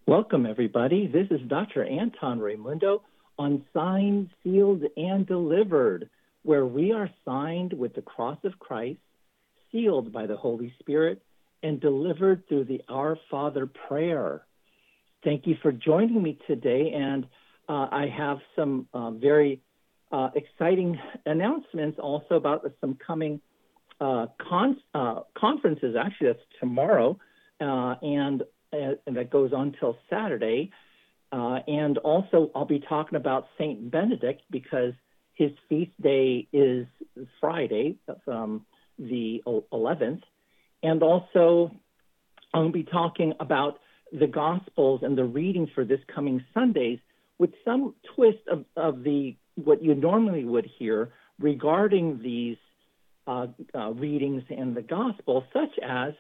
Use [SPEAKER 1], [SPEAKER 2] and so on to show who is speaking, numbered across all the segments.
[SPEAKER 1] Welcome, everybody. This is Dr. Anton Raimundo on Signed, Sealed, and Delivered, where we are signed with the cross of Christ, sealed by the Holy Spirit, and delivered through the Our Father prayer. Thank you for joining me today, and I have some very exciting announcements also about some coming conferences. Actually, that's tomorrow, and that goes on till Saturday. And also, I'll be talking about Saint Benedict because his feast day is Friday, the 11th. And also, I'll be talking about the Gospels and the readings for this coming Sundays with some twist of the what you normally would hear regarding these readings in the Gospel, such as,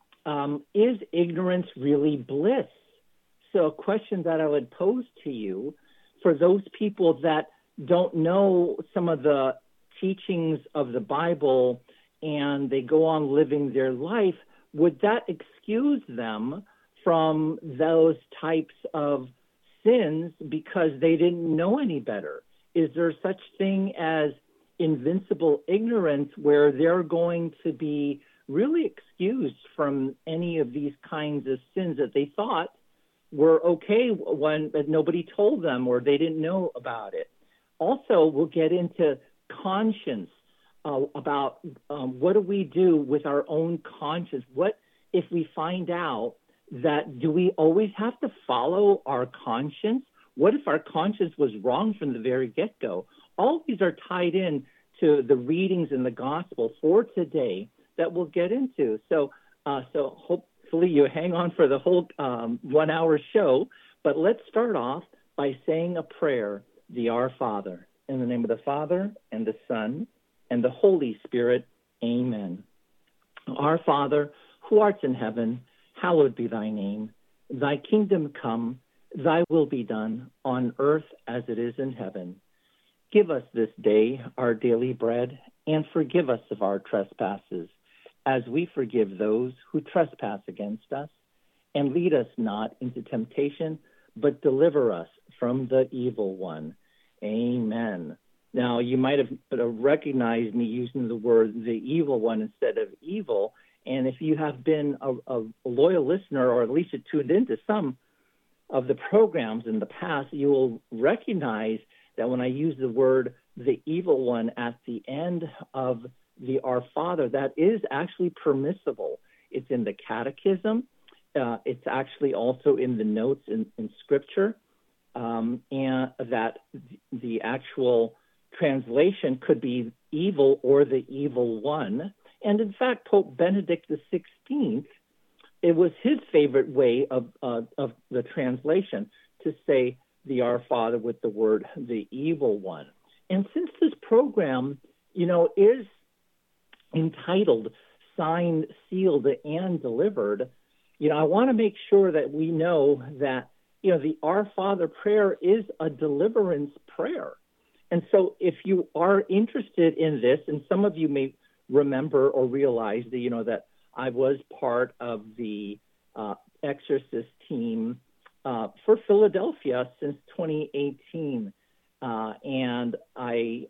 [SPEAKER 1] is ignorance really bliss? So a question that I would pose to you for those people that don't know some of the teachings of the Bible and they go on living their life, would that excuse them from those types of sins because they didn't know any better? Is there such thing as invincible ignorance where they're going to be really excused from any of these kinds of sins that they thought were okay when nobody told them or they didn't know about it? Also, we'll get into conscience, about what do we do with our own conscience? What if we find out that do we always have to follow our conscience? What if our conscience was wrong from the very get-go? All these are tied in to the readings in the gospel for today that we'll get into. So hopefully you hang on for the whole 1 hour show. But let's start off by saying a prayer, the Our Father. In the name of the Father, and the Son, and the Holy Spirit, amen. Our Father, who art in heaven, hallowed be thy name. Thy kingdom come, thy will be done, on earth as it is in heaven. Give us this day our daily bread, and forgive us of our trespasses, as we forgive those who trespass against us. And lead us not into temptation, but deliver us from the evil one. Amen. Now, you might have recognized me using the word the evil one instead of evil. And if you have been a loyal listener, or at least you tuned into some of the programs in the past, you will recognize that when I use the word the evil one at the end of the Our Father, that is actually permissible. It's in the Catechism. It's actually also in the notes in Scripture, and that the actual translation could be evil or the evil one. And in fact, Pope Benedict XVI, it was his favorite way of the translation to say the Our Father with the word the evil one. And since this program, is entitled Signed, Sealed, and Delivered, I want to make sure that we know that, the Our Father prayer is a deliverance prayer. And so if you are interested in this, and some of you may remember or realize that, that I was part of the exorcist team for Philadelphia since 2018. And I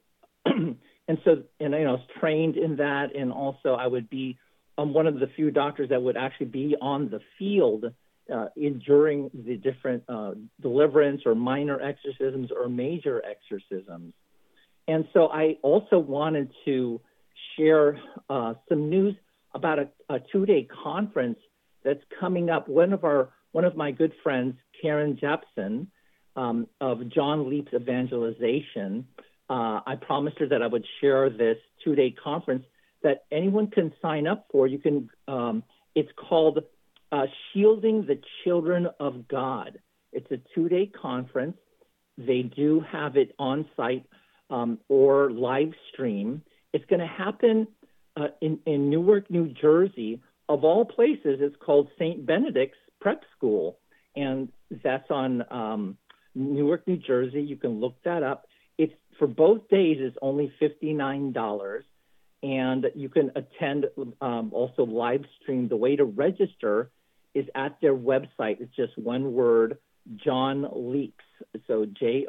[SPEAKER 1] was trained in that, and also I would be one of the few doctors that would actually be on the field during the different deliverance or minor exorcisms or major exorcisms. And so I also wanted to share some news about a 2-day conference that's coming up. One of my good friends, Karen Jepson, of John Leap's Evangelization, I promised her that I would share this 2-day conference that anyone can sign up for. You can. It's called Shielding the Children of God. It's a 2-day conference. They do have it on site or live stream. It's going to happen in Newark, New Jersey. Of all places, it's called St. Benedict's Prep School, and that's on Newark, New Jersey. You can look that up. It's for both days. It's only $59, and you can attend also live stream. The way to register is at their website. It's just one word, John Leaps. So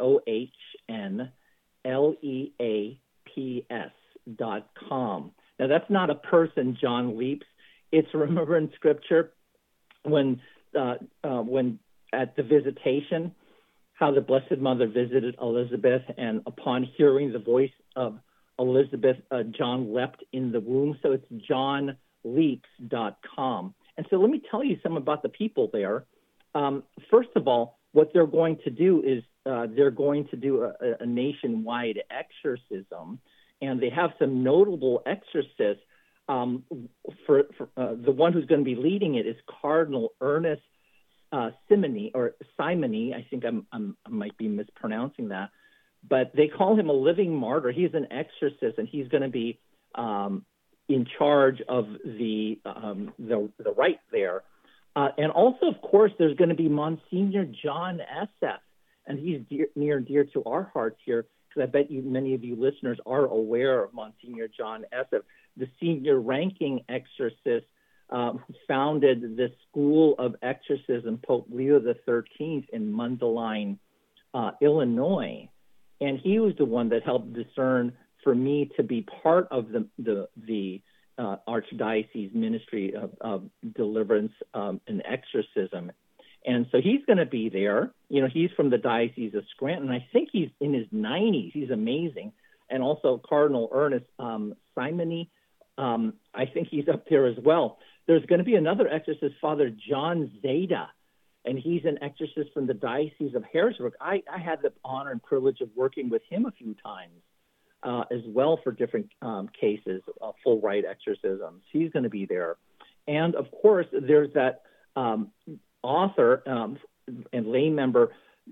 [SPEAKER 1] JohnLeaps.com. Now, that's not a person, John Leaps. It's, remember in Scripture when at the visitation, how the Blessed Mother visited Elizabeth, and upon hearing the voice of Elizabeth, John leapt in the womb. So it's JohnLeaps.com. And so let me tell you some about the people there. First of all, what they're going to do is they're going to do a nationwide exorcism, and they have some notable exorcists. For the one who's going to be leading it is Cardinal Ernest Simony. I think I might be mispronouncing that, but they call him a living martyr. He's an exorcist, and he's going to be in charge of the rite there. And also, of course, there's going to be Monsignor John Esseff, and he's near and dear to our hearts here, because I bet many of you listeners are aware of Monsignor John Esseff, the senior ranking exorcist who founded the School of Exorcism, Pope Leo XIII, in Mundelein, Illinois. And he was the one that helped discern for me to be part of the Archdiocese Ministry of Deliverance and Exorcism. And so he's going to be there. You know, he's from the Diocese of Scranton. I think he's in his 90s. He's amazing. And also Cardinal Ernest Simony, I think he's up there as well. There's going to be another exorcist, Father John Zeta, and he's an exorcist from the Diocese of Harrisburg. I had the honor and privilege of working with him a few times as well for different cases, full rite exorcisms. He's going to be there. And, of course, there's that author and lay member,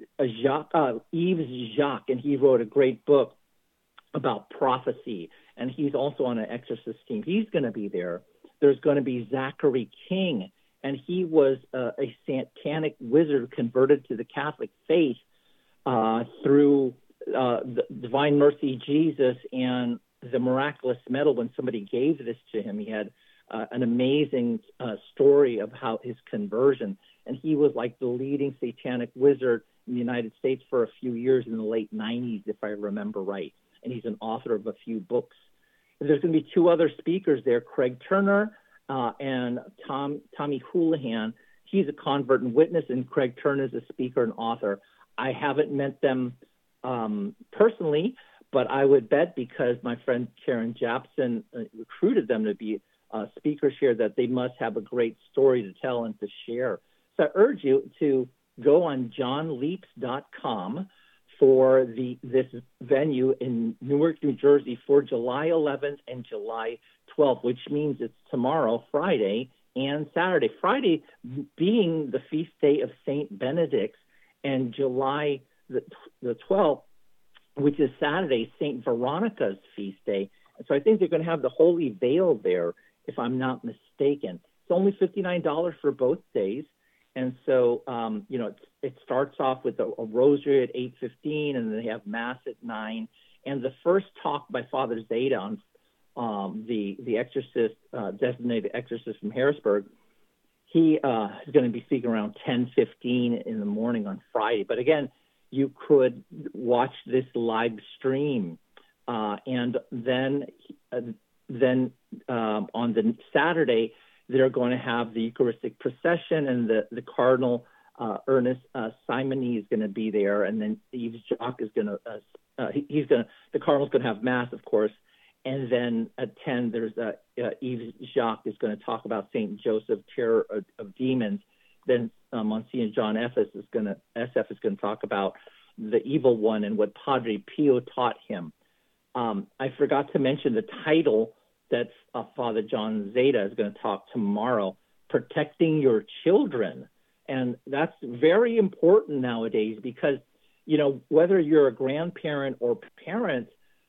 [SPEAKER 1] Yves Jacques, and he wrote a great book about prophecy, and he's also on an exorcist team. He's going to be there. There's going to be Zachary King, and he was a satanic wizard converted to the Catholic faith through the Divine Mercy Jesus and the miraculous medal. When somebody gave this to him, he had an amazing story of how his conversion, and he was like the leading satanic wizard in the United States for a few years in the late 90s, if I remember right. And he's an author of a few books. There's going to be two other speakers there, Craig Turner and Tommy Houlihan. He's a convert and witness, and Craig Turner is a speaker and author. I haven't met them personally, but I would bet, because my friend Karen Japson recruited them to be speakers here, that they must have a great story to tell and to share. So I urge you to go on johnleaps.com for this venue in Newark, New Jersey for July 11th and July 12th, which means it's tomorrow, Friday, and Saturday. Friday being the feast day of St. Benedict, and July the 12th, which is Saturday, St. Veronica's feast day. So I think they're going to have the Holy Veil there, if I'm not mistaken. It's only $59 for both days. And so, it starts off with a rosary at 8:15, and then they have Mass at 9. And the first talk by Father Zeta on the exorcist, designated exorcist from Harrisburg, he is going to be speaking around 10:15 in the morning on Friday. But again, you could watch this live stream, and then on the Saturday, they're going to have the Eucharistic procession, and the Cardinal Ernest Simony is going to be there, and then Yves Jacques is going to the Cardinal's going to have Mass, of course, and then at 10 there's Yves Jacques is going to talk about Saint Joseph, terror of demons. Then Monsignor John Esseff is going to talk about the evil one and what Padre Pio taught him. I forgot to mention the title that Father John Zeta is going to talk tomorrow, Protecting Your Children. And that's very important nowadays because, whether you're a grandparent or parent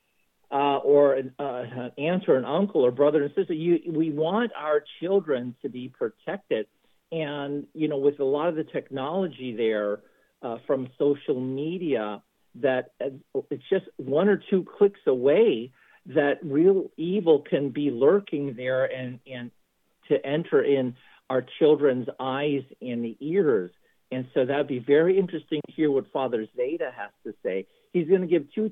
[SPEAKER 1] or an aunt or an uncle or brother and sister, we want our children to be protected. And, with a lot of the technology there from social media, that it's just one or two clicks away that real evil can be lurking there and to enter in our children's eyes and ears. And so that'd be very interesting to hear what Father Zeta has to say. He's going to give two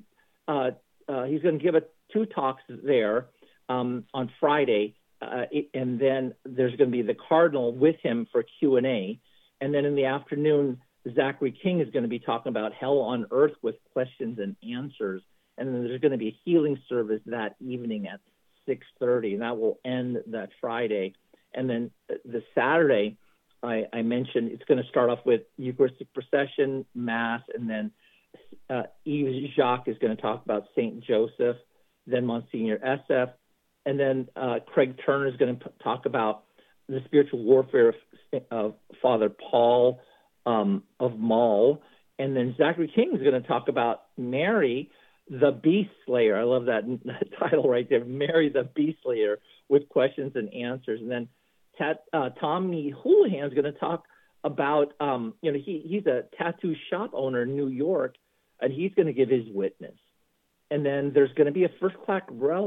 [SPEAKER 1] talks there on Friday, and then there's going to be the Cardinal with him for Q&A. And then in the afternoon, Zachary King is going to be talking about hell on earth with questions and answers. And then there's going to be a healing service that evening at 6:30, and that will end that Friday. And then the Saturday, I mentioned it's going to start off with Eucharistic procession, Mass, and then Yves Jacques is going to talk about St. Joseph, then Monsignor SF, and then Craig Turner is going to talk about the spiritual warfare of Father Paul of Mull, and then Zachary King is going to talk about Mary, the Beast Slayer. I love that title right there, Mary the Beast Slayer, with questions and answers. And then Tommy Houlihan is going to talk about, he's a tattoo shop owner in New York, and he's going to give his witness. And then there's going to be a first-class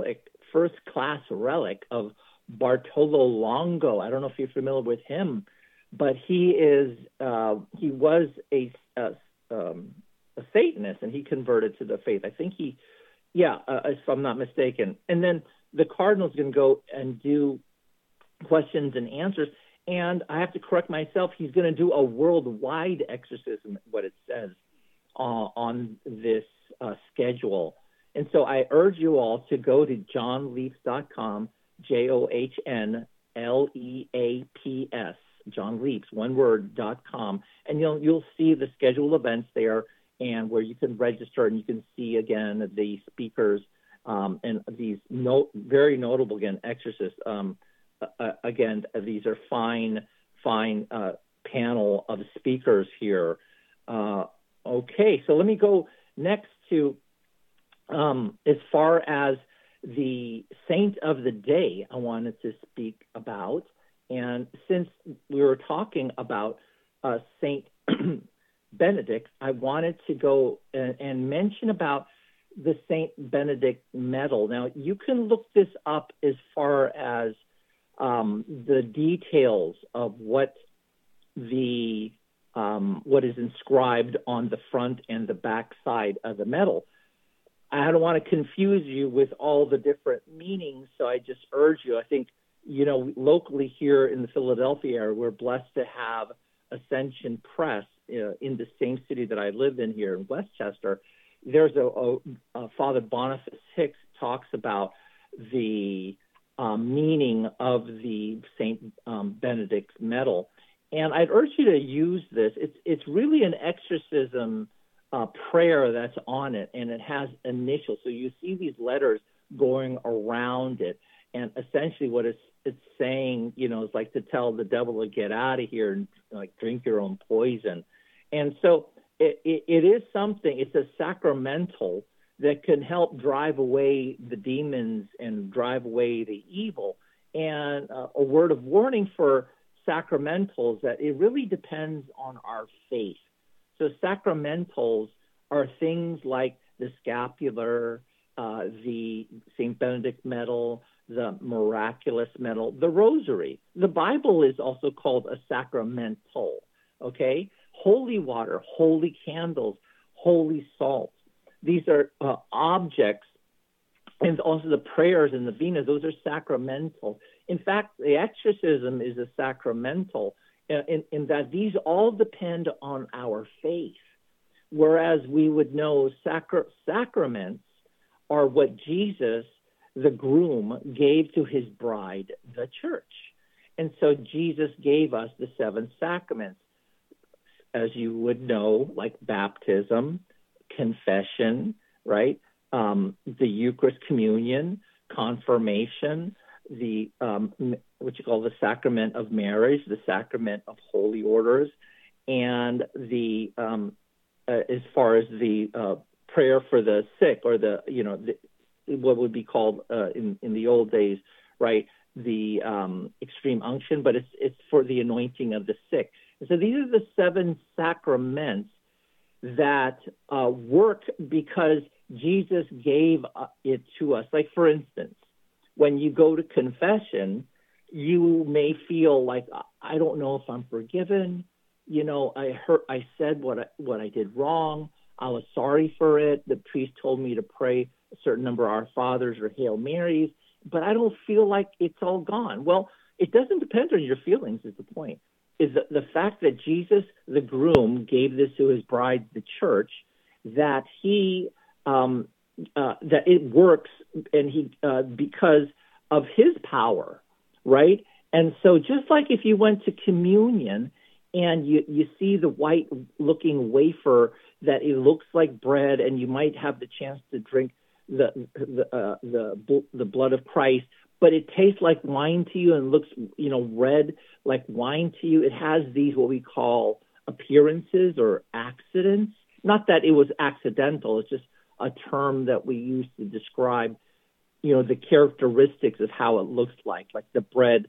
[SPEAKER 1] relic of Bartolo Longo. I don't know if you're familiar with him, but he was a Satanist, and he converted to the faith. I think if I'm not mistaken. And then the Cardinal's going to go and do questions and answers. And I have to correct myself. He's going to do a worldwide exorcism, what it says on this schedule. And so I urge you all to go to johnleaps.com, JOHNLEAPS, John Leaps, one word, .com, and you'll see the scheduled events there and where you can register, and you can see, again, the speakers and these very notable, again, exorcists. Again, these are fine panel of speakers here. Okay, so let me go next to as far as the saint of the day I wanted to speak about. And since we were talking about Saint Benedict, I wanted to go and mention about the Saint Benedict medal. Now, you can look this up as far as the details of what is inscribed on the front and the back side of the medal. I don't want to confuse you with all the different meanings, so I just urge you. I think, locally here in the Philadelphia area, we're blessed to have Ascension Press in the same city that I live in here in Westchester. There's a Father Boniface Hicks talks about the meaning of the Saint Benedict medal, and I'd urge you to use this. It's really an exorcism prayer that's on it, and it has initials. So you see these letters going around it, and essentially what it's saying, is like to tell the devil to get out of here and like drink your own poison. And so it is something. It's a sacramental that can help drive away the demons and drive away the evil. And a word of warning for sacramentals that it really depends on our faith. So sacramentals are things like the scapular, the St. Benedict medal, the miraculous medal, the rosary. The Bible is also called a sacramental, okay? Holy water, holy candles, holy salt. These are objects, and also the prayers and the venas, those are sacramental. In fact, the exorcism is a sacramental in that these all depend on our faith, whereas we would know sacraments are what Jesus, the groom, gave to his bride, the church. And so Jesus gave us the 7 sacraments, as you would know, like baptism, confession, right? The Eucharist, communion, confirmation, the what you call the sacrament of marriage, the sacrament of holy orders, and the as far as the prayer for the sick, or what would be called in the old days, right? The extreme unction, but it's for the anointing of the sick. And so these are the 7 sacraments that work because Jesus gave it to us. Like, for instance, when you go to confession, you may feel like, I don't know if I'm forgiven. I said what I did wrong. I was sorry for it. The priest told me to pray a certain number of Our Fathers or Hail Marys, but I don't feel like it's all gone. Well, it doesn't depend on your feelings, is the point. Is the fact that Jesus, the groom, gave this to his bride, the church, that that it works, and because of his power, right? And so just like if you went to communion and you see the white looking wafer that it looks like bread, and you might have the chance to drink the blood of Christ, but it tastes like wine to you and looks, red like wine to you. It has these what we call appearances or accidents. Not that it was accidental. It's just a term that we use to describe, the characteristics of how it looks like the bread,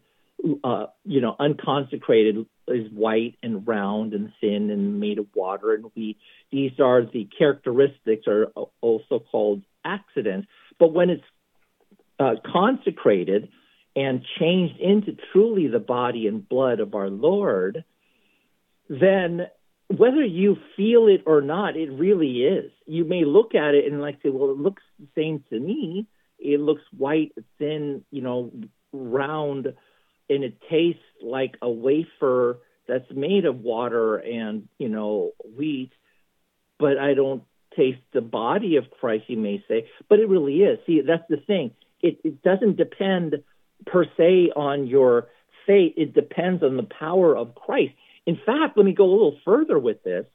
[SPEAKER 1] unconsecrated is white and round and thin and made of water and wheat. These are the characteristics, are also called accidents. But when it's consecrated and changed into truly the body and blood of our Lord, then whether you feel it or not, it really is. You may look at it and say, well, it looks the same to me. It looks white, thin, round, and it tastes like a wafer that's made of water and, wheat, but I don't taste the body of Christ, you may say. But it really is. See, that's the thing. It doesn't depend per se on your faith. It depends on the power of Christ. In fact, let me go a little further with this.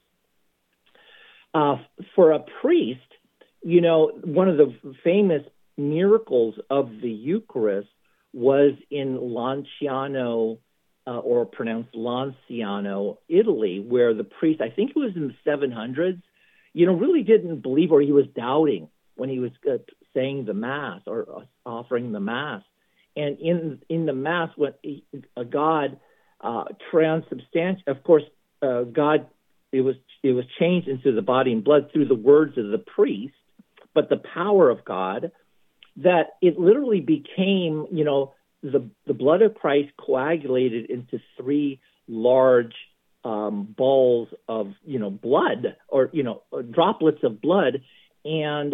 [SPEAKER 1] For a priest, one of the famous miracles of the Eucharist was in Lanciano, or pronounced Lanciano, Italy, where the priest, I think it was in the 700s, really didn't believe, or he was doubting when he was saying the Mass or offering the Mass. And in the Mass, when God transubstantiated, of course, God, it was changed into the body and blood through the words of the priest, but the power of God, that it literally became, the blood of Christ coagulated into three large balls of, blood, or, droplets of blood, and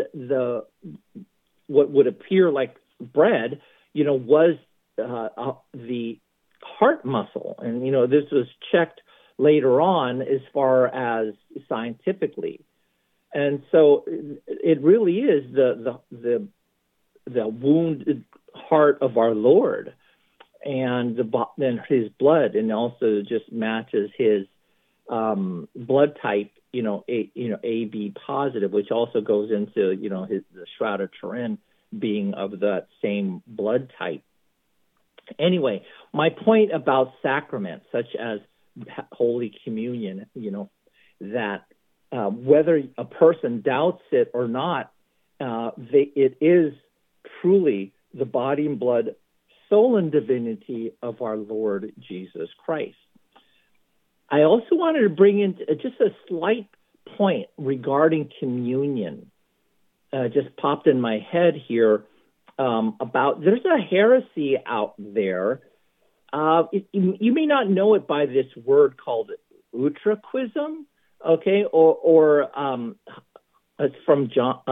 [SPEAKER 1] what would appear like bread, was the heart muscle. And, this was checked later on as far as scientifically. And so it really is the wounded heart of our Lord, and then his blood, and also just matches his blood type, AB positive, which also goes into, the Shroud of Turin being of that same blood type. Anyway, my point about sacraments such as Holy Communion, that whether a person doubts it or not, it is truly the body and blood, soul and divinity of our Lord Jesus Christ. I also wanted to bring in just a slight point regarding communion. Just popped in my head here about there's a heresy out there. You may not know it by this word called utraquism, okay, or it's from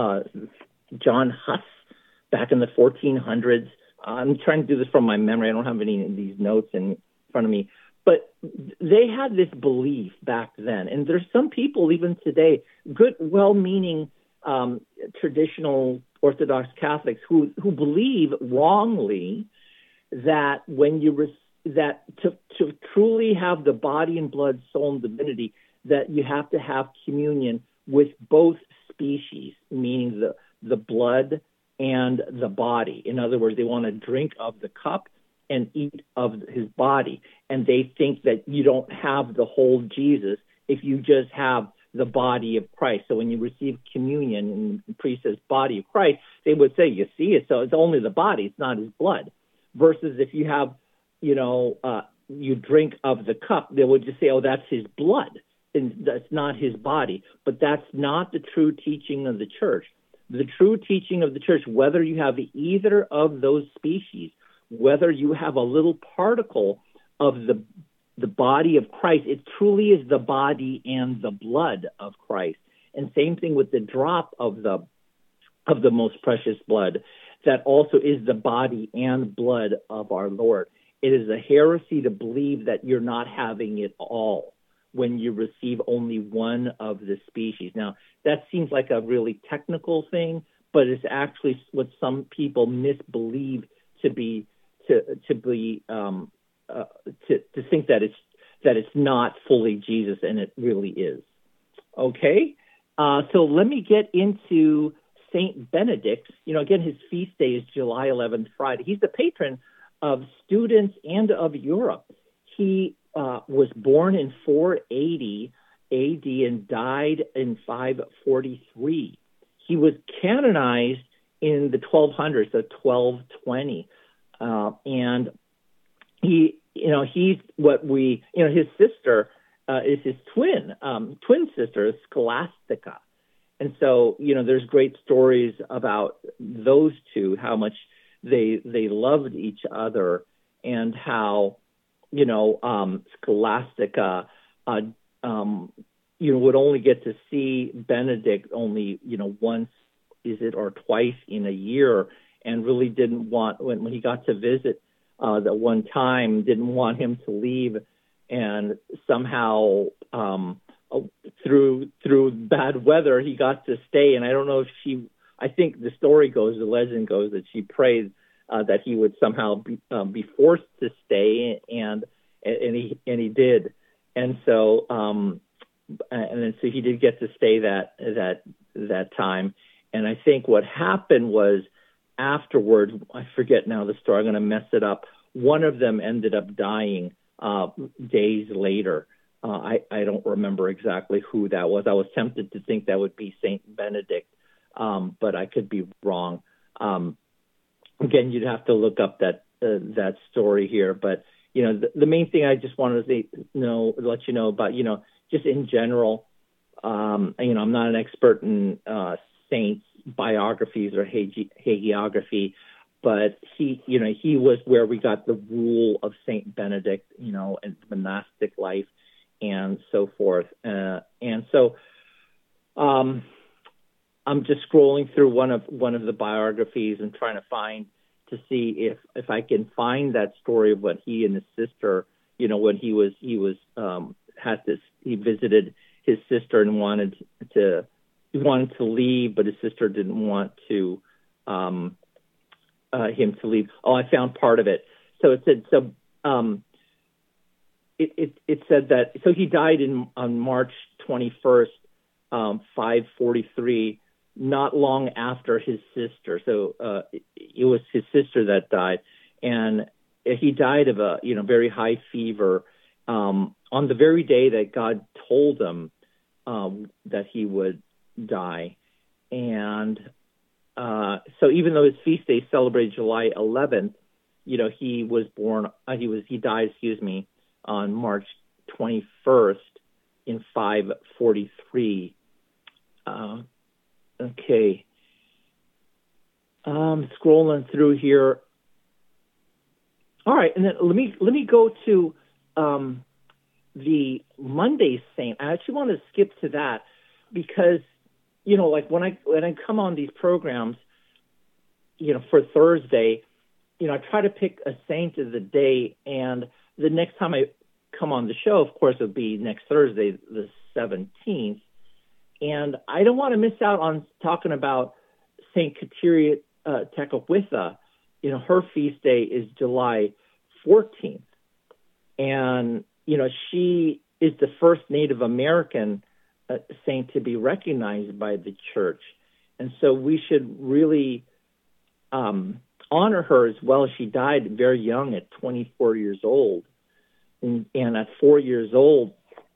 [SPEAKER 1] John Huss back in the 1400s. I'm trying to do this from my memory. I don't have any of these notes in front of me. But they had this belief back then. And there's some people even today, good, well-meaning traditional Orthodox Catholics who believe wrongly that when that to truly have the body and blood, soul and divinity, that you have to have communion with both species, meaning the blood and the body. In other words, they want to drink of the cup and eat of his body. And they think that you don't have the whole Jesus if you just have the body of Christ. So when you receive communion and the priest says body of Christ, they would say, you see it, so it's only the body, it's not his blood. Versus if you have, you drink of the cup, they would just say, oh, that's his blood, and that's not his body. But that's not the true teaching of the church. The true teaching of the church, whether you have either of those species, whether you have a little particle of the body of Christ, it truly is the body and the blood of Christ. And same thing with the drop of the most precious blood, that also is the body and blood of our Lord. It is a heresy to believe that you're not having it all when you receive only one of the species. Now, that seems like a really technical thing, but it's actually what some people misbelieve to think that it's not fully Jesus, and it really is. Okay, so let me get into Saint Benedict. Again, his feast day is July 11th, Friday. He's the patron of students and of Europe. He was born in 480 A.D. and died in 543. He was canonized in the 1200s, so 1220, and he's his sister is his twin sister, Scholastica. And so, there's great stories about those two, how much they loved each other, and how, Scholastica, would only get to see Benedict only, once, or twice in a year, and really didn't want, when he got to visit the one time, didn't want him to leave, and somehow through bad weather he got to stay. And I don't know if I think the legend goes that she prayed that he would somehow be forced to stay, and he did. And so so he did get to stay that time. And I think what happened was, afterwards, I forget now the story, I'm going to mess it up, one of them ended up dying days later. I don't remember exactly who that was. I was tempted to think that would be Saint Benedict, but I could be wrong. Again, you'd have to look up that story here. But the main thing I just wanted to let you know about, just in general, I'm not an expert in saints biographies or hagiography, but he was where we got the rule of Saint Benedict, and monastic life and so forth. And so I'm just scrolling through one of the biographies and trying to see if I can find that story of what he and his sister, when he visited his sister and wanted to leave, but his sister didn't want to him to leave. Oh, I found part of it. So it said it said that he died on March 21st, 543, not long after his sister. So it was his sister that died, and he died of a very high fever on the very day that God told him that he would die. And so even though his feast day celebrated July 11th, he died, on March 21st in 543. Okay. Scrolling through here. All right, and then let me go to the Monday saint. I actually want to skip to that because like when I come on these programs, for Thursday, I try to pick a saint of the day, and the next time I come on the show, of course, it'll be next Thursday, the 17th. And I don't want to miss out on talking about St. Kateria Tekakwitha. Her feast day is July 14th. And, she is the first Native American saint to be recognized by the church. And so we should really honor her as well. She died very young at 24 years old. And at 4 years old,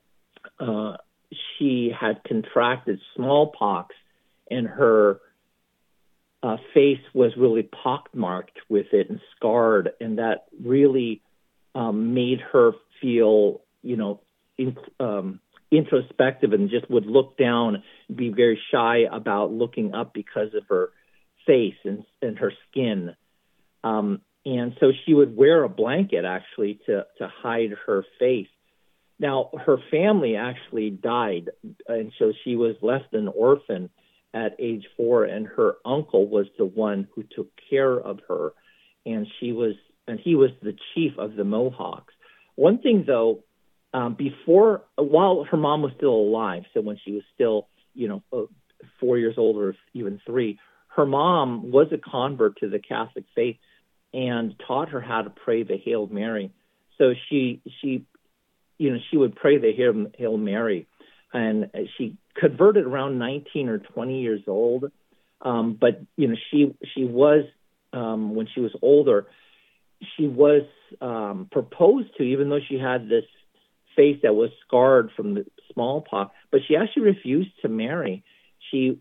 [SPEAKER 1] she had contracted smallpox, and her face was really pockmarked with it and scarred, and that really made her feel, introspective, and just would look down, be very shy about looking up because of her face and her skin. And so she would wear a blanket actually to hide her face. Now, her family actually died, and so she was left an orphan at age 4, and her uncle was the one who took care of her, and he was the chief of the Mohawks. One thing, though, while her mom was still alive, so when she was still, 4 years old or even 3, her mom was a convert to the Catholic faith and taught her how to pray the Hail Mary. So she would pray the Hail Mary, and she converted around 19 or 20 years old. But she was when she was older, she was proposed to, even though she had this face that was scarred from the smallpox. But she actually refused to marry. She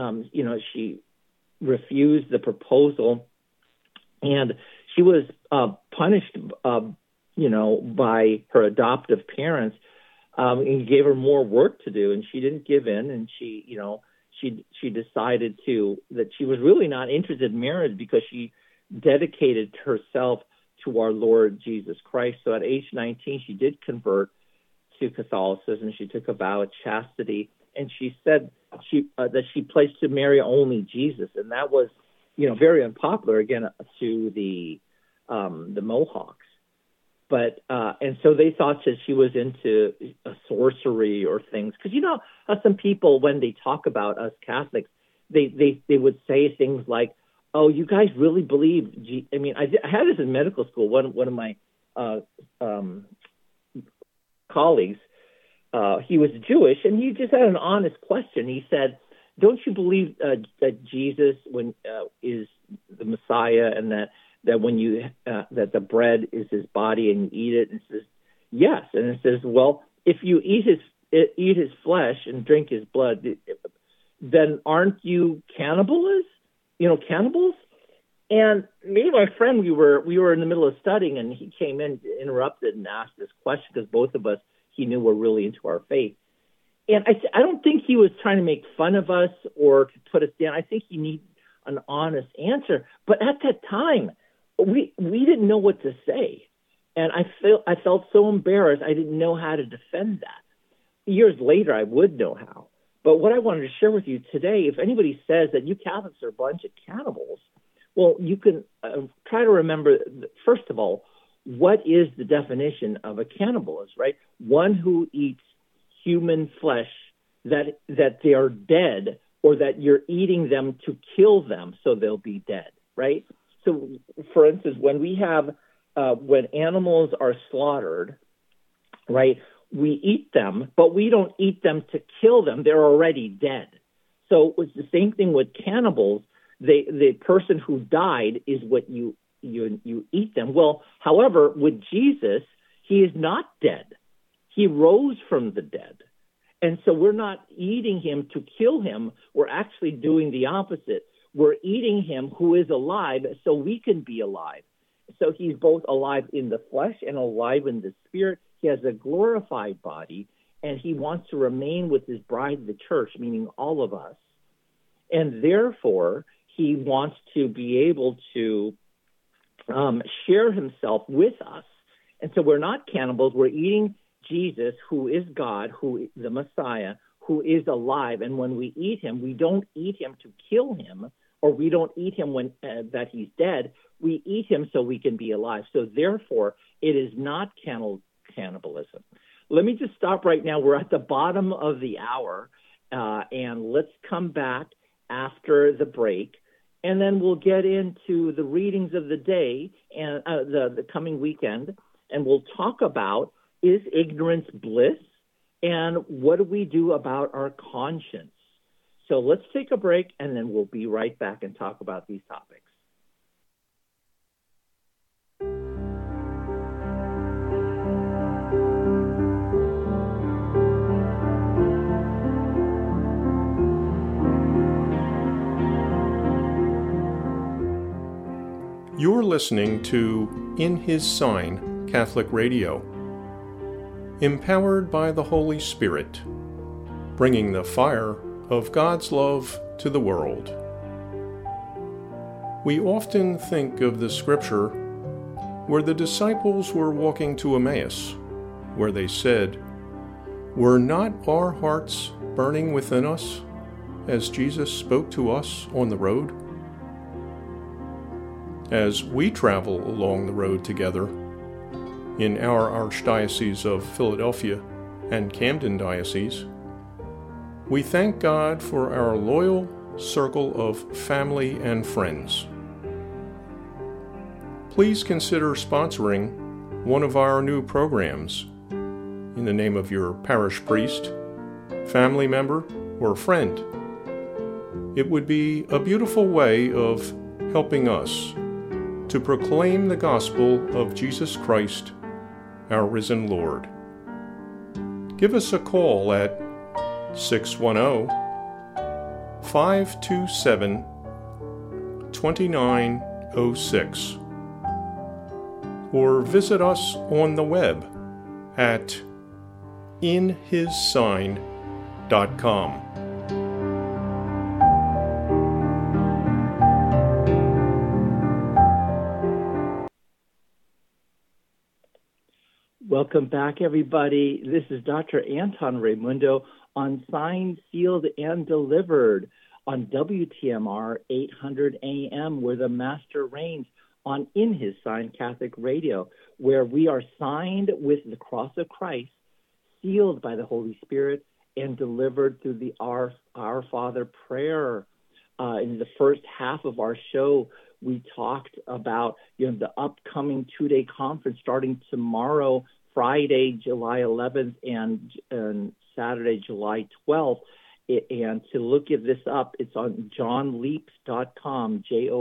[SPEAKER 1] refused the proposal, and she was punished, by her adoptive parents, and gave her more work to do. And she didn't give in, and she decided that she was really not interested in marriage because she dedicated herself to our Lord Jesus Christ. So at age 19, she did convert to Catholicism. She took a vow of chastity, and she said that she pledged to marry only Jesus, and that was, very unpopular again to the Mohawks. But and so they thought that she was into sorcery or things, because some people, when they talk about us Catholics, they would say things like, "Oh, you guys really believe?" I had this in medical school. One of my colleagues, he was Jewish, and he just had an honest question. He said, "Don't you believe that Jesus is the Messiah, and that when you that the bread is his body and you eat it?" And it says, "Yes." And it says, "Well, if you eat his flesh and drink his blood, then aren't you cannibals? Cannibals?" And me and my friend, we were in the middle of studying, and he came in, interrupted, and asked this question, because both of us, he knew, were really into our faith. And I don't think he was trying to make fun of us or to put us down. I think he needed an honest answer. But at that time, we didn't know what to say, and I felt so embarrassed. I didn't know how to defend that. Years later, I would know how. But what I wanted to share with you today, if anybody says that you Catholics are a bunch of cannibals, well, you can try to remember, first of all, what is the definition of a cannibal? Is right, one who eats human flesh that they are dead, or that you're eating them to kill them so they'll be dead, right? So, for instance, when animals are slaughtered, right, we eat them, but we don't eat them to kill them. They're already dead. So it's the same thing with cannibals. The person who died is what you eat them. Well, however, with Jesus, he is not dead. He rose from the dead. And so we're not eating him to kill him. We're actually doing the opposite. We're eating him who is alive so we can be alive. So he's both alive in the flesh and alive in the spirit. He has a glorified body, and he wants to remain with his bride, the church, meaning all of us. And therefore, he wants to be able to share himself with us. And so we're not cannibals. We're eating Jesus, who is God, who is the Messiah, who is alive. And when we eat him, we don't eat him to kill him, or we don't eat him when that he's dead. We eat him so we can be alive. So therefore, it is not cannibalism. Let me just stop right now. We're at the bottom of the hour, and let's come back after the break, and then we'll get into the readings of the day and the coming weekend, and we'll talk about, is ignorance bliss, and what do we do about our conscience? So let's take a break, and then we'll be right back and talk about these topics.
[SPEAKER 2] You're listening to In His Sign Catholic Radio, empowered by the Holy Spirit, bringing the fire of God's love to the world. We often think of the Scripture where the disciples were walking to Emmaus, where they said, "Were not our hearts burning within us as Jesus spoke to us on the road?" As we travel along the road together in our Archdiocese of Philadelphia and Camden Diocese, we thank God for our loyal circle of family and friends. Please consider sponsoring one of our new programs in the name of your parish priest, family member, or friend. It would be a beautiful way of helping us to proclaim the gospel of Jesus Christ, our risen Lord. Give us a call at 610-527-2906 or visit us on the web at inhissign.com.
[SPEAKER 1] Welcome back, everybody. This is Dr. Anton Raimundo on Signed, Sealed, and Delivered on WTMR 800 AM, where the Master reigns, on In His Sign Catholic Radio, where we are signed with the cross of Christ, sealed by the Holy Spirit, and delivered through the Our Father prayer. In the first half of our show, we talked about the upcoming two-day conference starting tomorrow, Friday, July 11th, and Saturday, July 12th. And to look at this up, it's on johnleaps.com,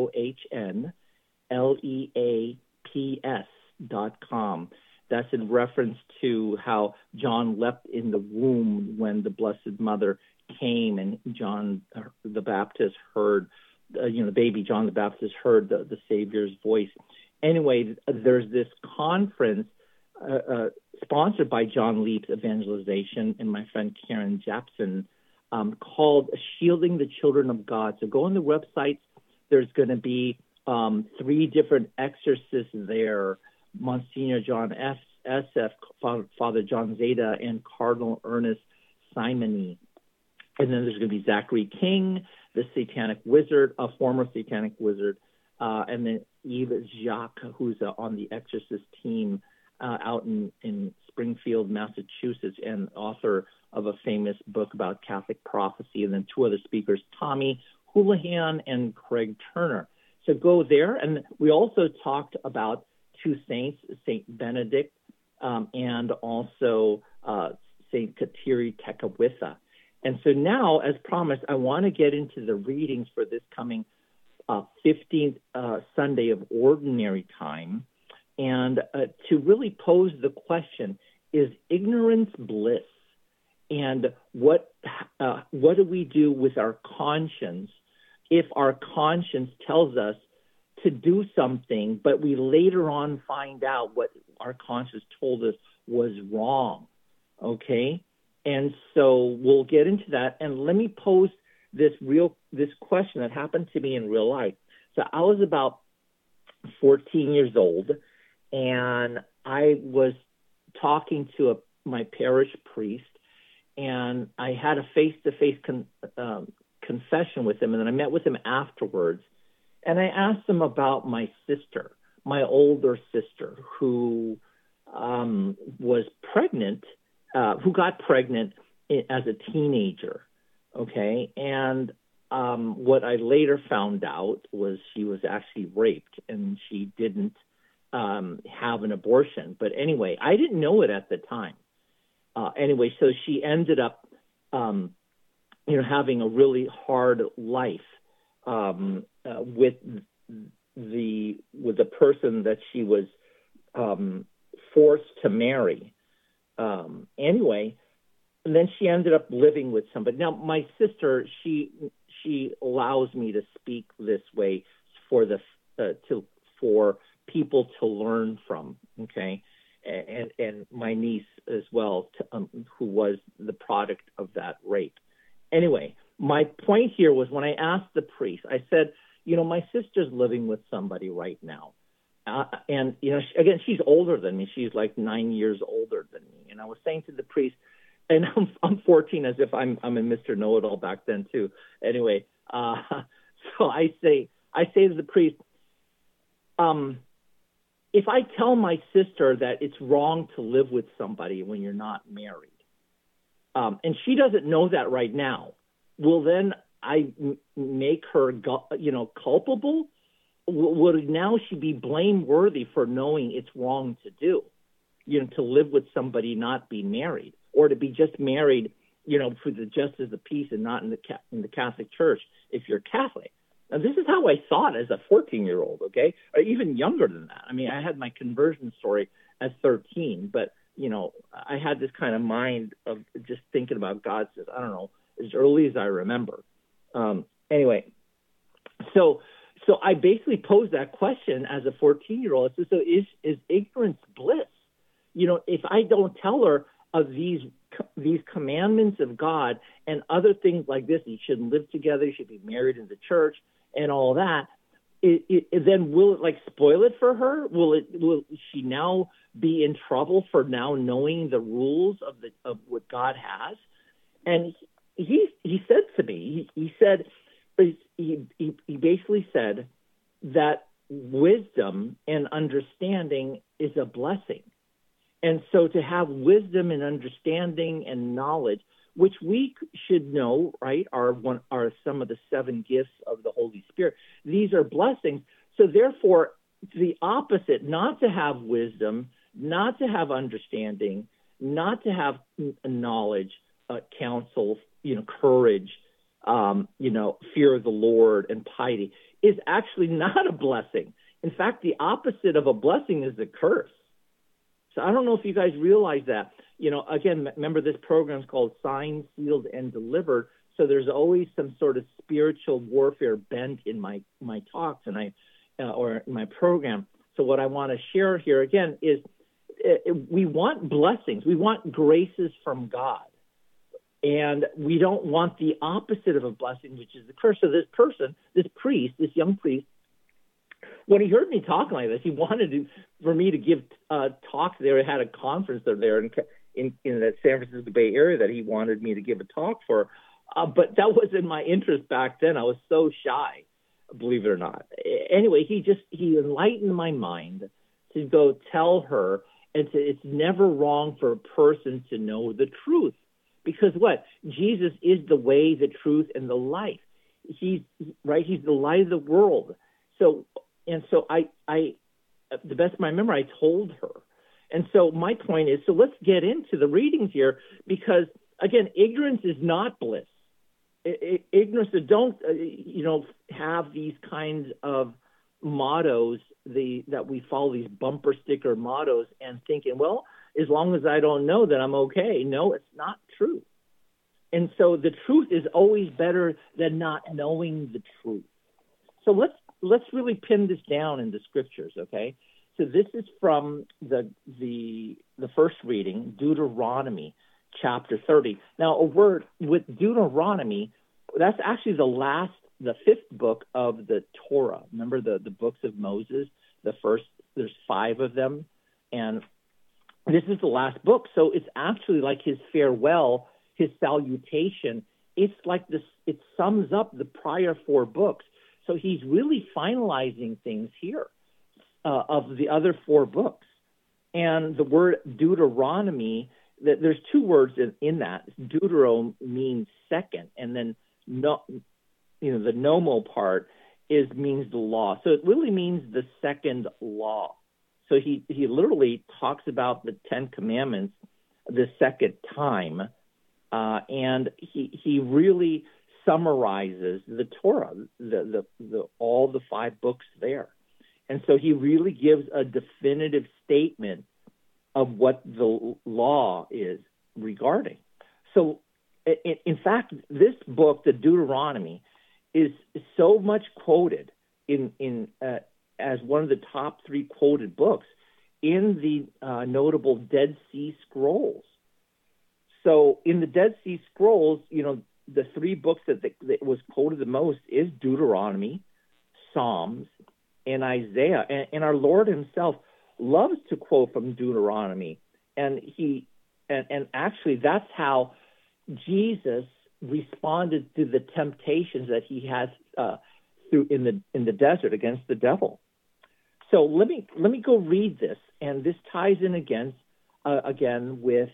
[SPEAKER 1] JOHNLEAPS.com. That's in reference to how John leapt in the womb when the Blessed Mother came, and John the Baptist heard, baby John the Baptist heard the Savior's voice. Anyway, there's this conference sponsored by John Leaps Evangelization and my friend Karen Japson, called Shielding the Children of God. So go on the website. There's going to be 3 different exorcists there: Monsignor John S.F., Father John Zeta, and Cardinal Ernest Simony. And then there's going to be Zachary King, the Satanic Wizard, a former Satanic Wizard, and then Yves Jacques, who's on the Exorcist team out in Springfield, Massachusetts, and author of a famous book about Catholic prophecy, and then 2 other speakers, Tommy Houlihan and Craig Turner. So go there. And we also talked about 2 saints, St. Benedict and also St. Kateri Tekakwitha. And so now, as promised, I want to get into the readings for this coming 15th Sunday of Ordinary Time, and to really pose the question, is ignorance bliss? And what do we do with our conscience if our conscience tells us to do something, but we later on find out what our conscience told us was wrong? Okay? And so we'll get into that. And let me pose this question that happened to me in real life. So I was about 14 years old, and I was talking to my parish priest, and I had a face-to-face confession with him, and then I met with him afterwards, and I asked him about my sister, my older sister, who was pregnant, who got pregnant as a teenager, okay? And what I later found out was she was actually raped, and she didn't have an abortion. But anyway, I didn't know it at the time. Anyway, so she ended up, having a really hard life with the person that she was forced to marry. Anyway, and then she ended up living with somebody. Now, my sister, she allows me to speak this way for for people to learn from. Okay. And my niece as well, who was the product of that rape. Anyway, my point here was when I asked the priest, I said, my sister's living with somebody right now. And again, she's older than me. She's like 9 years older than me. And I was saying to the priest, and I'm 14, as if I'm a Mr. Know-it-all back then too. Anyway, so I say to the priest, if I tell my sister that it's wrong to live with somebody when you're not married, and she doesn't know that right now, will then I make her, culpable? Would now she be blameworthy for knowing it's wrong to do, to live with somebody, not be married, or to be just married, for the justice of the peace and not in the Catholic Church if you're Catholic? Now, this is how I thought as a 14-year-old, okay, or even younger than that. I mean, I had my conversion story at 13, but I had this kind of mind of just thinking about God, I don't know, as early as I remember. Anyway, so I basically posed that question as a 14-year-old. I said, so is ignorance bliss? If I don't tell her of these commandments of God and other things like this, you shouldn't live together, you should be married in the church and all that, then will it spoil it for her? Will she now be in trouble for now knowing the rules of what God has? And he said to me, he said, he basically said that wisdom and understanding is a blessing. And so to have wisdom and understanding and knowledge, which we should know, right, are some of the 7 gifts of the Holy Spirit. These are blessings. So therefore, the opposite, not to have wisdom, not to have understanding, not to have knowledge, counsel, courage, fear of the Lord and piety, is actually not a blessing. In fact, the opposite of a blessing is a curse. So I don't know if you guys realize that. Again, remember this program is called Signed, Sealed, and Delivered. So there's always some sort of spiritual warfare bent in my talks and or my program. So what I want to share here again is we want blessings. We want graces from God. And we don't want the opposite of a blessing, which is the curse. So this person, this young priest, when he heard me talking like this, he wanted for me to give talks there. He had a conference there in the San Francisco Bay Area that he wanted me to give a talk for. But that wasn't my interest back then. I was so shy, believe it or not. Anyway, he enlightened my mind to go tell her, and it's never wrong for a person to know the truth. Because what? Jesus is the way, the truth, and the life. He's the light of the world. So I the best of my memory, I told her. And so my point is, so let's get into the readings here, because again, ignorance is not bliss. Ignorance, don't have these kinds of mottos that we follow, these bumper sticker mottos, and thinking, well, as long as I don't know, that I'm okay. No, it's not true. And so the truth is always better than not knowing the truth. So let's really pin this down in the scriptures, okay? So this is from the first reading, Deuteronomy chapter 30. Now, a word with Deuteronomy, that's actually the 5th book of the Torah. Remember the books of Moses? There's 5 of them, and this is the last book. So it's actually like his farewell, his salutation. It's like this. It sums up the prior 4 books. So he's really finalizing things here of the other 4 books. And the word Deuteronomy, there's 2 words in that. Deutero means second, and then the nomo part means the law. So it really means the second law. So he literally talks about the 10 Commandments the second time, and he really summarizes the Torah, the all the 5 books there. And so he really gives a definitive statement of what the law is regarding. So in fact, this book, the Deuteronomy, is so much quoted in as one of the top 3 quoted books in the notable Dead Sea Scrolls. So in the Dead Sea Scrolls, the 3 books that was quoted the most is Deuteronomy, Psalms, in Isaiah, and our Lord himself loves to quote from Deuteronomy. And actually that's how Jesus responded to the temptations that he has through in the desert against the devil. So let me go read this, and this ties in again with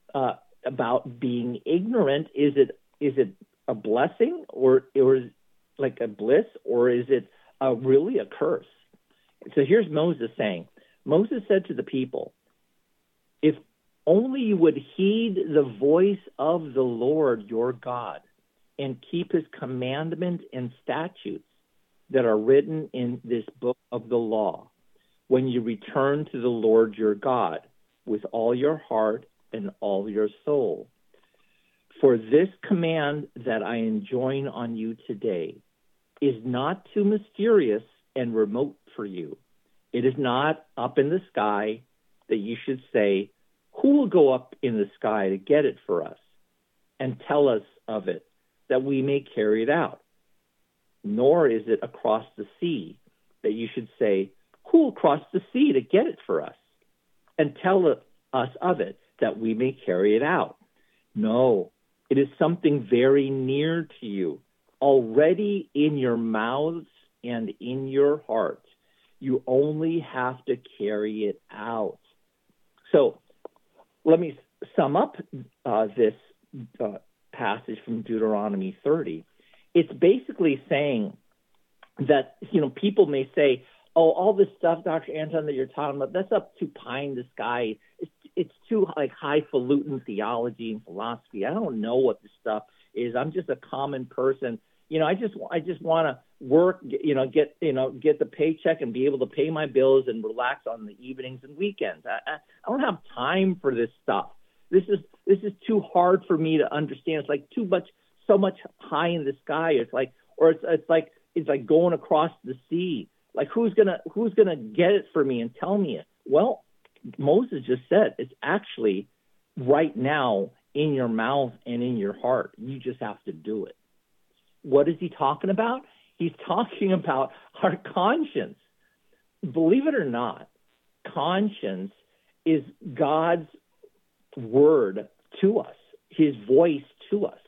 [SPEAKER 1] about being ignorant. Is it a blessing, or is it like a bliss, or is it really a curse? So here's Moses saying. Moses said to the people, "If only you would heed the voice of the Lord your God and keep his commandments and statutes that are written in this book of the law, when you return to the Lord your God with all your heart and all your soul. For this command that I enjoin on you today is not too mysterious and remote for you. It is not up in the sky that you should say, 'Who will go up in the sky to get it for us and tell us of it, that we may carry it out?' Nor is it across the sea that you should say, 'Who will cross the sea to get it for us and tell us of it, that we may carry it out?' No, it is something very near to you, already in your mouths and in your hearts. You only have to carry it out." So let me sum up this passage from Deuteronomy 30. It's basically saying that, people may say, "Oh, all this stuff, Dr. Anton, that you're talking about, that's up too pie in the sky. It's too like highfalutin theology and philosophy. I don't know what this stuff is. I'm just a common person. I just want to work, get the paycheck and be able to pay my bills and relax on the evenings and weekends. I don't have time for this stuff. This is too hard for me to understand. It's like so much high in the sky. It's like going across the sea. Like who's gonna get it for me and tell me it?" Well, Moses just said it's actually right now in your mouth and in your heart. You just have to do it. What is he talking about? He's talking about our conscience. Believe it or not, conscience is God's word to us, his voice to us.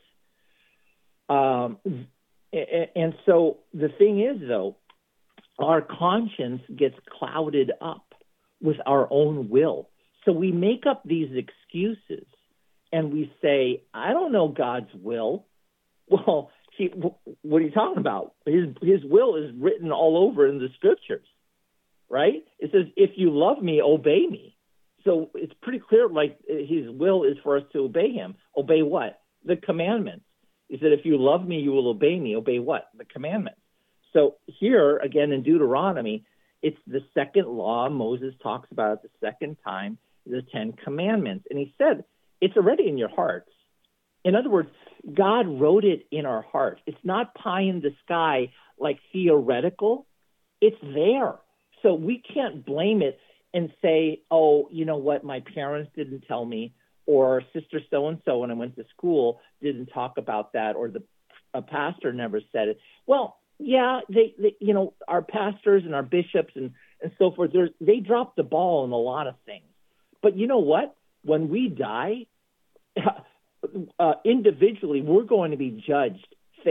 [SPEAKER 1] And so the thing is, though, our conscience gets clouded up with our own will. So we make up these excuses and we say, "I don't know God's will." Well, what are you talking about? His will is written all over in the scriptures, right? It says, "If you love me, obey me." So it's pretty clear, like his will is for us to obey him. Obey what? The commandments. He said, "If you love me, you will obey me." Obey what? The commandments. So here, again, in Deuteronomy, it's the second law. Moses talks about it the second time, the 10 Commandments. And he said, it's already in your hearts. In other words, God wrote it in our hearts. It's not pie in the sky, like theoretical. It's there. So we can't blame it and say, "Oh, you know what, my parents didn't tell me," or "Sister so-and-so when I went to school didn't talk about that," or a pastor never said it. Well, yeah, they our pastors and our bishops and so forth, they drop the ball in a lot of things. But you know what? When we die, individually, we're going to be judged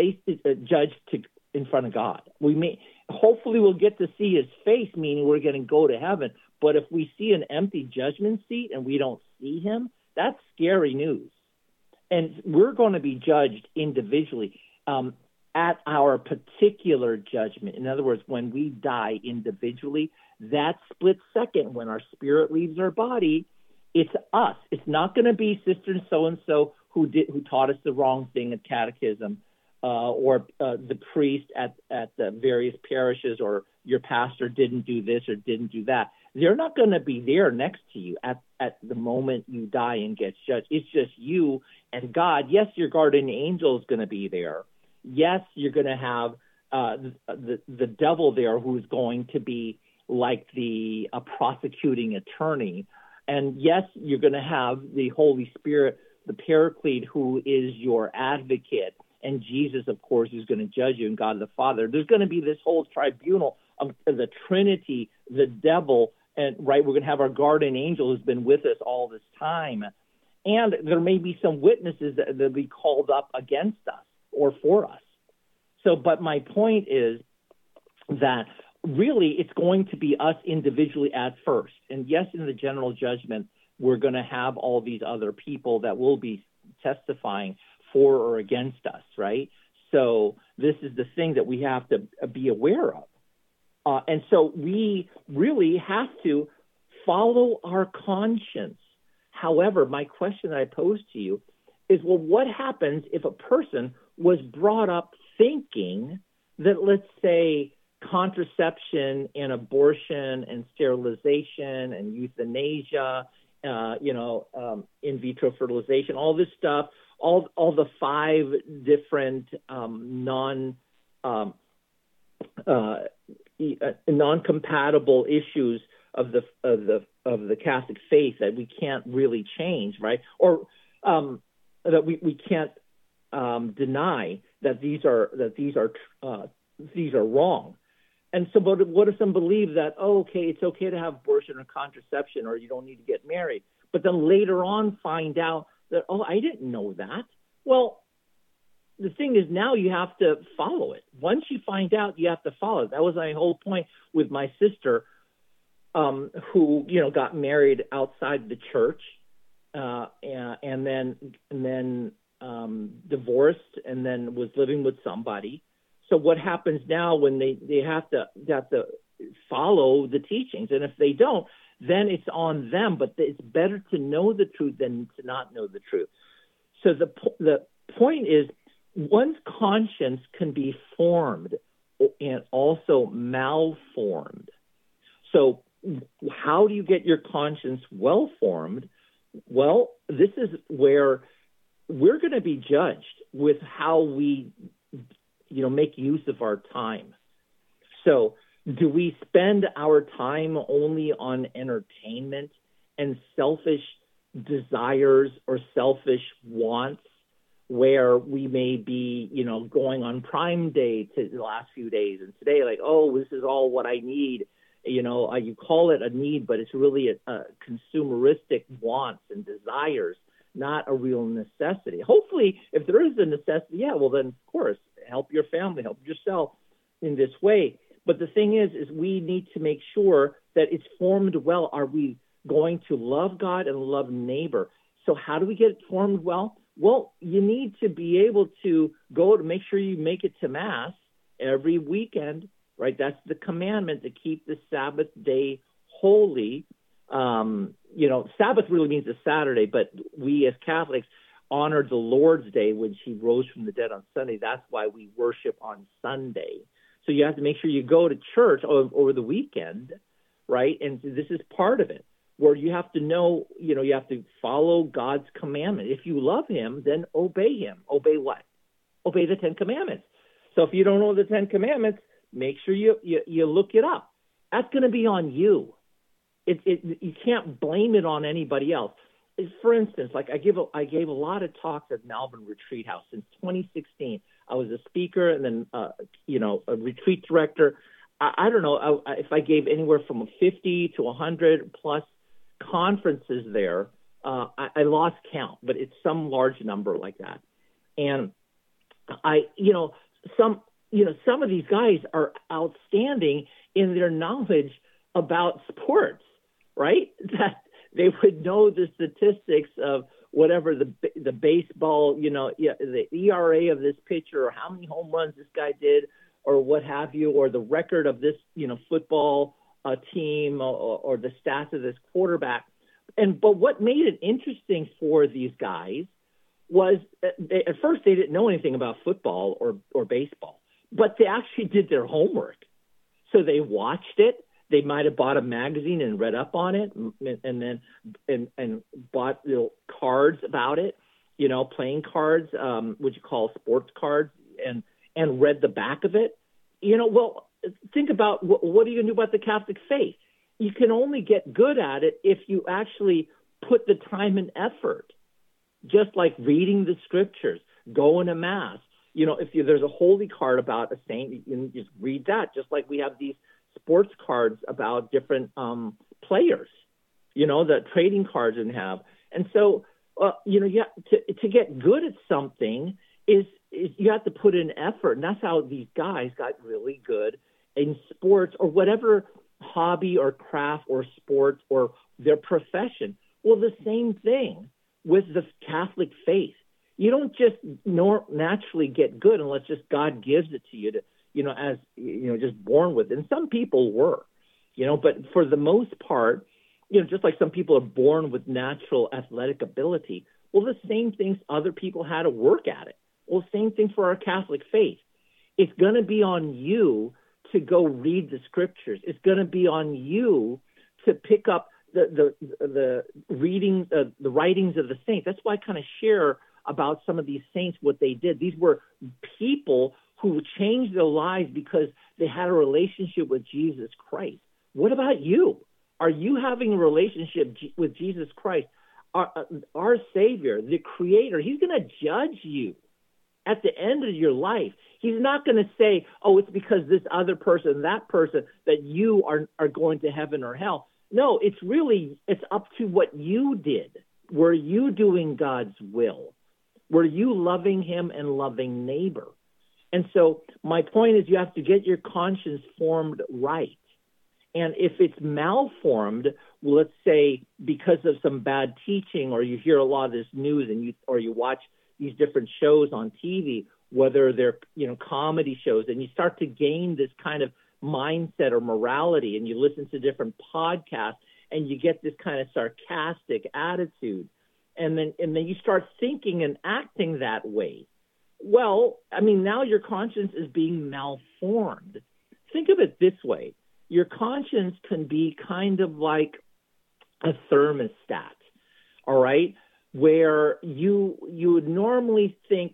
[SPEAKER 1] in front of God. Hopefully we'll get to see his face, meaning we're going to go to heaven. But if we see an empty judgment seat and we don't see him, that's scary news. And we're going to be judged individually at our particular judgment. In other words, when we die individually, that split second when our spirit leaves our body, it's us. It's not going to be Sister so-and-so who taught us the wrong thing at catechism, or the priest at the various parishes, or your pastor didn't do this or didn't do that. They're not going to be there next to you at the moment you die and get judged. It's just you and God. Yes, your guardian angel is going to be there. Yes, you're going to have the devil there, who's going to be like the prosecuting attorney. And yes, you're going to have the Holy Spirit, the Paraclete, who is your advocate. And Jesus, of course, is going to judge you, and God the Father. There's going to be this whole tribunal the Trinity, the devil, and right, we're going to have our guardian angel who's been with us all this time. And there may be some witnesses that will be called up against us or for us. So, but my point is that really it's going to be us individually at first. And yes, in the general judgment, we're going to have all these other people that will be testifying for or against us, right? So this is the thing that we have to be aware of. And so we really have to follow our conscience. However, my question that I pose to you is, well, what happens if a person was brought up thinking that, let's say, contraception and abortion and sterilization and euthanasia, in vitro fertilization, all this stuff, all the 5 different non-compatible issues of the Catholic faith that we can't really change, right? Or that we can't deny that these are wrong. And so, what if some believe that, it's okay to have abortion or contraception, or you don't need to get married, but then later on find out that, I didn't know that. Well, the thing is, now you have to follow it. Once you find out, you have to follow it. That was my whole point with my sister, who got married outside the church, and then divorced, and then was living with somebody. So what happens now when they have to follow the teachings, and if they don't, then it's on them. But it's better to know the truth than to not know the truth. So the point is, one's conscience can be formed and also malformed. So how do you get your conscience well formed? Well, this is where we're going to be judged with how we make use of our time. So do we spend our time only on entertainment and selfish desires or selfish wants, where we may be, going on Prime Day to the last few days, and today, this is all what I need. You call it a need, but it's really a consumeristic wants and desires, not a real necessity. Hopefully, if there is a necessity, then of course, help your family, help yourself in this way. But the thing is we need to make sure that it's formed well. Are we going to love God and love neighbor? So how do we get it formed well? Well, you need to be able to go to make sure you make it to Mass every weekend, right? That's the commandment, to keep the Sabbath day holy. Sabbath really means a Saturday, but we as Catholics honor the Lord's Day, when he rose from the dead on Sunday. That's why we worship on Sunday. So you have to make sure you go to church over the weekend, right? And this is part of it, where you have to know, you have to follow God's commandment. If you love him, then obey him. Obey what? Obey the 10 Commandments. So if you don't know the 10 Commandments, make sure you look it up. That's going to be on you. You can't blame it on anybody else. For instance, I gave a lot of talks at Melbourne Retreat House since 2016. I was a speaker and then a retreat director. I don't know if I gave anywhere from 50 to 100 plus conferences there. I lost count, but it's some large number like that. And some of these guys are outstanding in their knowledge about sports, right? That they would know the statistics of whatever the baseball, the ERA of this pitcher, or how many home runs this guy did, or what have you, or the record of this, football team, or the stats of this quarterback. But what made it interesting for these guys was at first they didn't know anything about football or baseball, but they actually did their homework. So they watched it. They might have bought a magazine and read up on it, and then bought cards about it, playing cards, what you call sports cards, and read the back of it. Well, think about what are you going to do about the Catholic faith? You can only get good at it if you actually put the time and effort, just like reading the scriptures, going to Mass. If there's a holy card about a saint, you can just read that, just like we have these sports cards about different players, the trading cards and have. And so, to get good at something is you have to put in effort. And that's how these guys got really good in sports or whatever hobby or craft or sports or their profession. Well, the same thing with the Catholic faith. You don't just naturally get good unless just God gives it to you just born with it. And some people were, but for the most part, just like some people are born with natural athletic ability. Well, the same things other people had to work at it. Well, same thing for our Catholic faith. It's going to be on you to go read the scriptures. It's going to be on you to pick up the reading, the writings of the saints. That's why I kind of share about some of these saints, what they did. These were people who changed their lives because they had a relationship with Jesus Christ. What about you? Are you having a relationship with Jesus Christ, our Savior, the Creator? He's going to judge you at the end of your life. He's not going to say, oh, it's because this other person, that person, that you are going to heaven or hell. No, it's up to what you did. Were you doing God's will? Were you loving him and loving neighbor? And so my point is you have to get your conscience formed right. And if it's malformed, well, let's say because of some bad teaching, or you hear a lot of this news or you watch these different shows on TV, whether they're, comedy shows, and you start to gain this kind of mindset or morality, and you listen to different podcasts and you get this kind of sarcastic attitude. And then you start thinking and acting that way. Well, now your conscience is being malformed. Think of it this way. Your conscience can be kind of like a thermostat, all right, where you would normally think,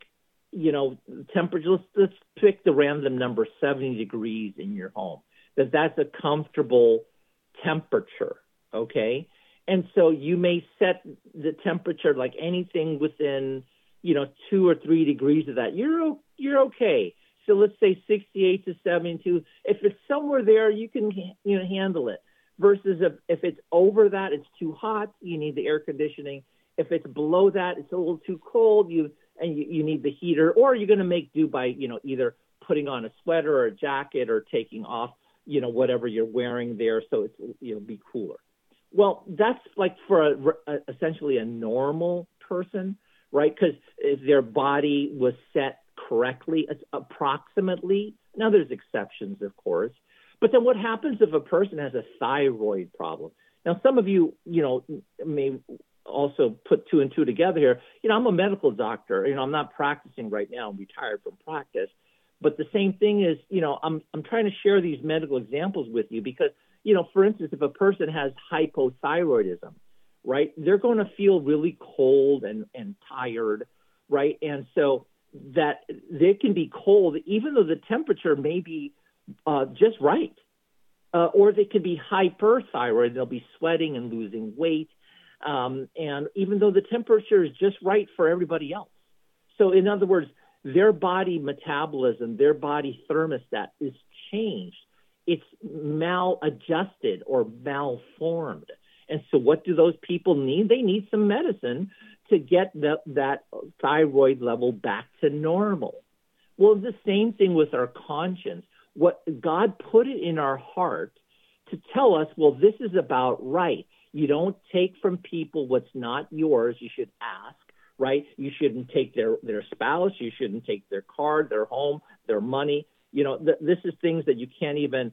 [SPEAKER 1] temperature, let's pick the random number, 70 degrees in your home, that's a comfortable temperature, okay? And so you may set the temperature like anything within, 2 or 3 degrees of that. You're okay. So let's say 68 to 72. If it's somewhere there, you can handle it. Versus if it's over that, it's too hot. You need the air conditioning. If it's below that, it's a little too cold. You need the heater, or you're going to make do by either putting on a sweater or a jacket or taking off whatever you're wearing there, so it's be cooler. Well, that's like for essentially a normal person, right? Because if their body was set correctly, approximately. Now, there's exceptions, of course. But then what happens if a person has a thyroid problem? Now, some of you, may also put two and two together here. I'm a medical doctor. I'm not practicing right now. I'm retired from practice. But the same thing is, I'm trying to share these medical examples with you because, for instance, if a person has hypothyroidism, right, they're going to feel really cold and tired, right? And so that they can be cold, even though the temperature may be just right. Or they can be hyperthyroid. They'll be sweating and losing weight. And even though the temperature is just right for everybody else. So in other words, their body metabolism, their body thermostat is changed. It's maladjusted or malformed. And so what do those people need? They need some medicine to get that thyroid level back to normal. Well, the same thing with our conscience. What God put it in our heart to tell us, well, this is about right. You don't take from people what's not yours. You should ask, right? You shouldn't take their spouse. You shouldn't take their car, their home, their money. This is things that you can't even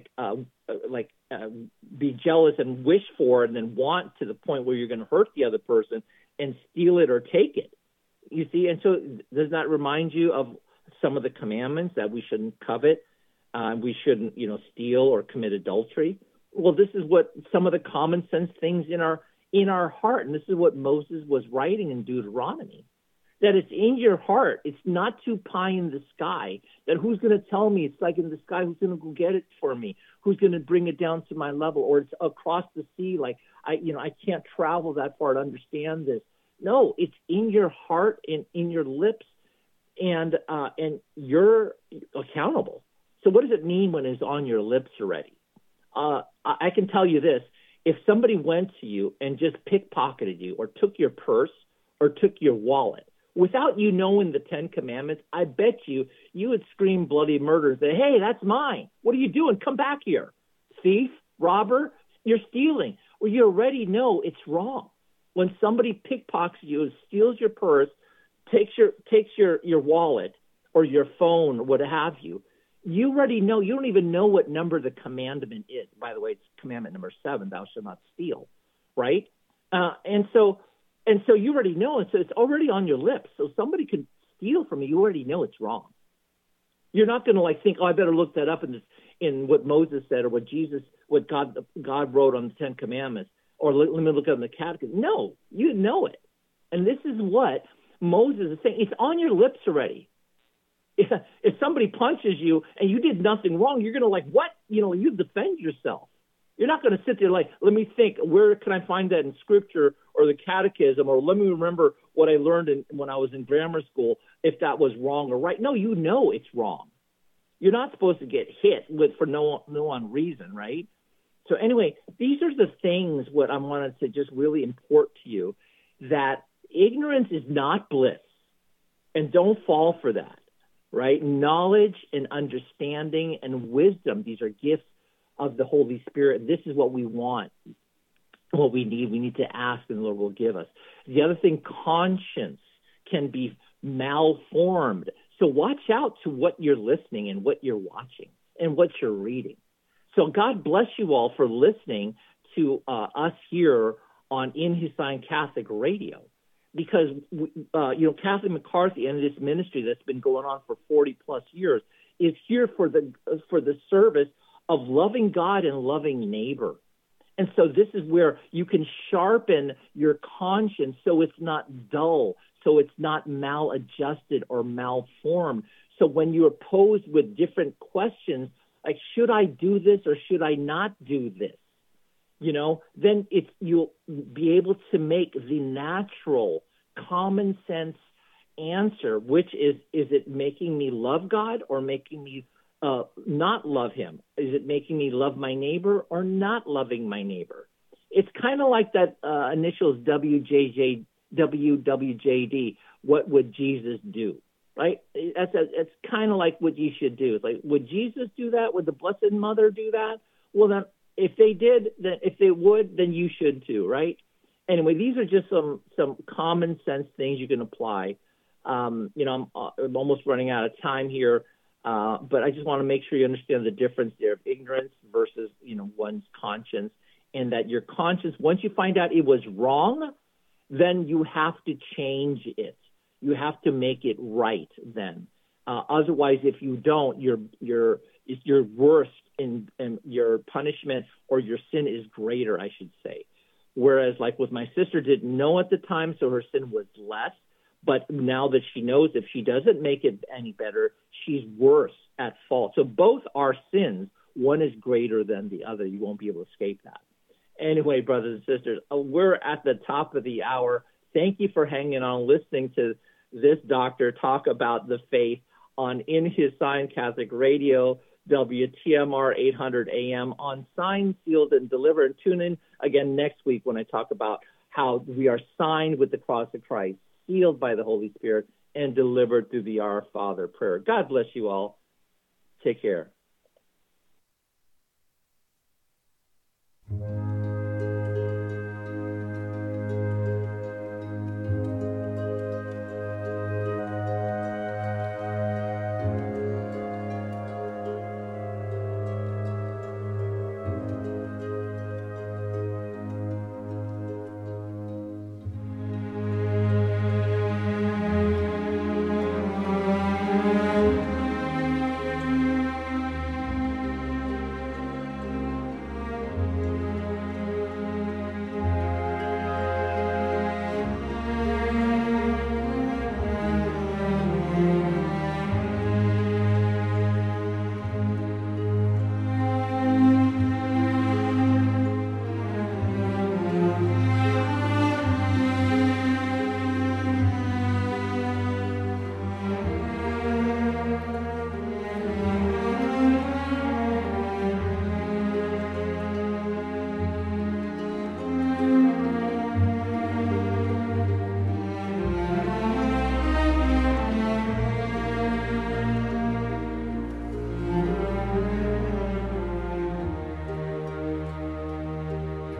[SPEAKER 1] be jealous and wish for and then want to the point where you're going to hurt the other person and steal it or take it. You see, and so does that remind you of some of the commandments that we shouldn't covet? We shouldn't, steal or commit adultery. Well, this is what some of the common sense things in our heart, and this is what Moses was writing in Deuteronomy, that it's in your heart. It's not too pie in the sky. That who's going to tell me? It's like in the sky. Who's going to go get it for me? Who's going to bring it down to my level? Or it's across the sea. Like I can't travel that far to understand this. No, it's in your heart and in your lips, and you're accountable. So what does it mean when it's on your lips already? I can tell you this. If somebody went to you and just pickpocketed you or took your purse or took your wallet without you knowing the 10 Commandments, I bet you would scream bloody murder and say, hey, that's mine. What are you doing? Come back here. Thief, robber, you're stealing. Well, you already know it's wrong. When somebody pickpockets you, steals your purse, takes your wallet or your phone or what have you, you already know. You don't even know what number the commandment is. By the way, it's commandment number 7, thou shalt not steal, right? And so you already know. And so it's already on your lips. So somebody can steal from you. You already know it's wrong. You're not going to think, oh, I better look that up in what Moses said or what God wrote on the 10 Commandments, or let me look up in the Catechism. No, you know it. And this is what Moses is saying. It's on your lips already. If somebody punches you and you did nothing wrong, you're going to what? You defend yourself. You're not going to sit there let me think, where can I find that in Scripture or the Catechism, or let me remember what I learned when I was in grammar school, if that was wrong or right. No, you know it's wrong. You're not supposed to get hit for no reason, right? So anyway, these are the things what I wanted to just really import to you, that ignorance is not bliss, and don't fall for that. Right? Knowledge and understanding and wisdom, these are gifts of the Holy Spirit. This is what we want, what we need. We need to ask, and the Lord will give us. The other thing, conscience can be malformed. So watch out to what you're listening and what you're watching and what you're reading. So God bless you all for listening to us here on In His Sign Catholic Radio. Because, Kathleen McCarthy and this ministry that's been going on for 40 plus years is here for the service of loving God and loving neighbor. And so this is where you can sharpen your conscience so it's not dull, so it's not maladjusted or malformed. So when you are posed with different questions, like, should I do this or should I not do this? Then you'll be able to make the natural, common sense answer, which is it making me love God or making me not love Him? Is it making me love my neighbor or not loving my neighbor? It's kind of like that initials WWJD. What would Jesus do? Right? It's kind of like what you should do. It's like, would Jesus do that? Would the Blessed Mother do that? Well, then, if they did, if they would, then you should too, right? Anyway, these are just some common sense things you can apply. I'm almost running out of time here, but I just want to make sure you understand the difference there of ignorance versus one's conscience, and that your conscience, once you find out it was wrong, then you have to change it. You have to make it right then. Otherwise, if you don't, you're worse, and your punishment or your sin is greater, I should say. Whereas, like with my sister, didn't know at the time, so her sin was less. But now that she knows, if she doesn't make it any better, she's worse at fault. So both are sins. One is greater than the other. You won't be able to escape that. Anyway, brothers and sisters, we're at the top of the hour. Thank you for hanging on, listening to this doctor talk about the faith on In His Sign Catholic Radio, WTMR 800 AM, on Signed, Sealed, and Delivered. And tune in again next week when I talk about how we are signed with the cross of Christ, sealed by the Holy Spirit, and delivered through the Our Father prayer. God bless you all. Take care.